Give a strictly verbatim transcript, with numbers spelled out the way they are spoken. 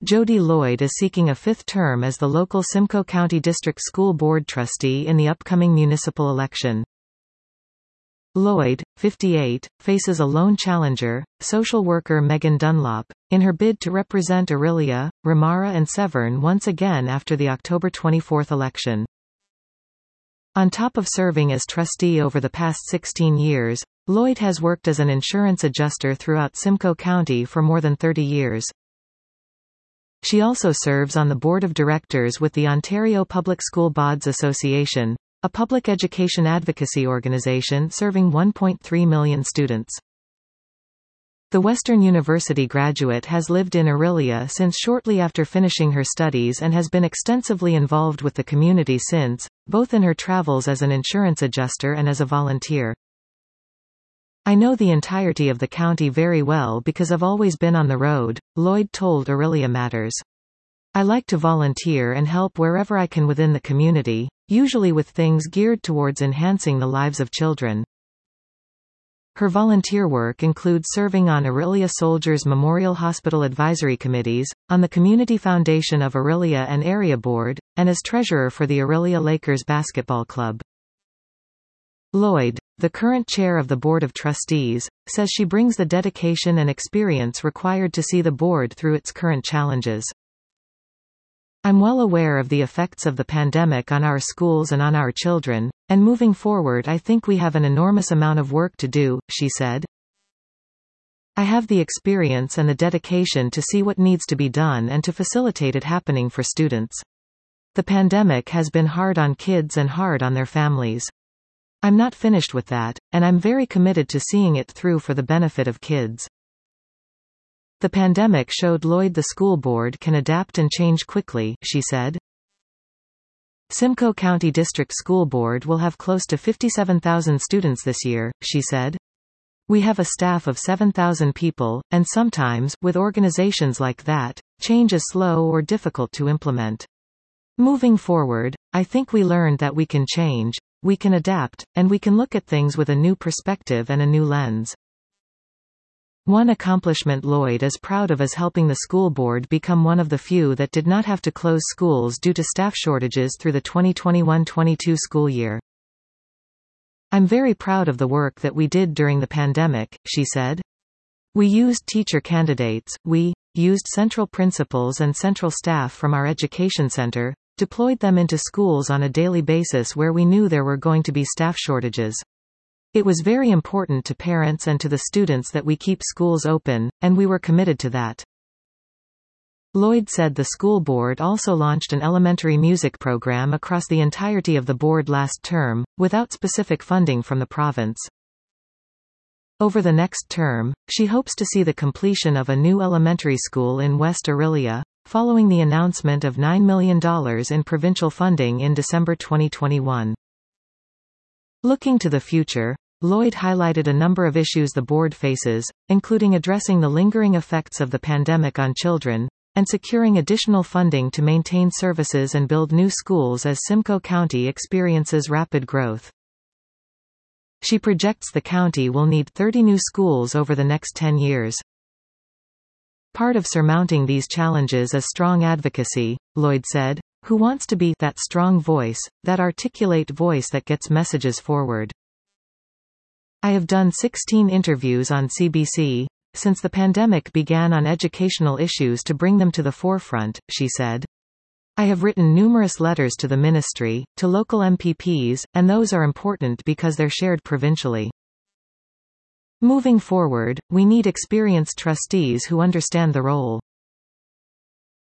Jody Lloyd is seeking a fifth term as the local Simcoe County District School Board trustee in the upcoming municipal election. Lloyd, fifty-eight, faces a lone challenger, social worker Megan Dunlop, in her bid to represent Orillia, Ramara and Severn once again after the October twenty-fourth election. On top of serving as trustee over the past sixteen years, Lloyd has worked as an insurance adjuster throughout Simcoe County for more than thirty years. She also serves on the board of directors with the Ontario Public School Boards Association, a public education advocacy organization serving one point three million students. The Western University graduate has lived in Orillia since shortly after finishing her studies and has been extensively involved with the community since, both in her travels as an insurance adjuster and as a volunteer. "I know the entirety of the county very well because I've always been on the road," Lloyd told Orillia Matters. "I like to volunteer and help wherever I can within the community, usually with things geared towards enhancing the lives of children." Her volunteer work includes serving on Orillia Soldiers Memorial Hospital advisory committees, on the Community Foundation of Orillia and Area Board, and as treasurer for the Orillia Lakers Basketball Club. Lloyd, the current chair of the Board of Trustees, says she brings the dedication and experience required to see the board through its current challenges. "I'm well aware of the effects of the pandemic on our schools and on our children, and moving forward I think we have an enormous amount of work to do," she said. "I have the experience and the dedication to see what needs to be done and to facilitate it happening for students. The pandemic has been hard on kids and hard on their families. I'm not finished with that, and I'm very committed to seeing it through for the benefit of kids." The pandemic showed Lloyd the school board can adapt and change quickly, she said. Simcoe County District School Board will have close to fifty-seven thousand students this year, she said. "We have a staff of seven thousand people, and sometimes, with organizations like that, change is slow or difficult to implement. Moving forward, I think we learned that we can change, we can adapt, and we can look at things with a new perspective and a new lens." One accomplishment Lloyd is proud of is helping the school board become one of the few that did not have to close schools due to staff shortages through the twenty twenty-one twenty-two school year. "I'm very proud of the work that we did during the pandemic," she said. "We used teacher candidates, we used central principals and central staff from our education center, deployed them into schools on a daily basis where we knew there were going to be staff shortages. It was very important to parents and to the students that we keep schools open, and we were committed to that." Lloyd said the school board also launched an elementary music program across the entirety of the board last term, without specific funding from the province. Over the next term, she hopes to see the completion of a new elementary school in West Orillia, following the announcement of nine million dollars in provincial funding in December twenty twenty-one. Looking to the future, Lloyd highlighted a number of issues the board faces, including addressing the lingering effects of the pandemic on children, and securing additional funding to maintain services and build new schools as Simcoe County experiences rapid growth. She projects the county will need thirty new schools over the next ten years. Part of surmounting these challenges is strong advocacy, Lloyd said, who wants to be that strong voice, that articulate voice that gets messages forward. "I have done sixteen interviews on C B C, since the pandemic began on educational issues to bring them to the forefront," she said. "I have written numerous letters to the ministry, to local M P Ps, and those are important because they're shared provincially. Moving forward, we need experienced trustees who understand the role.